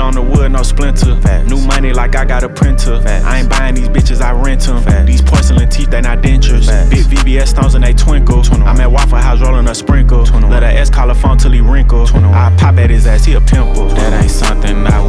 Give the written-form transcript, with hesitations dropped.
on the wood, no splinter. New money like I got a printer. I ain't buying these bitches, I rent them. These porcelain teeth, they not dentures. Big VVS stones and they twinkle. I'm at Waffle House rolling a sprinkle. Let a S call a phone till he wrinkle. I pop at his ass, he a pimple. That ain't something I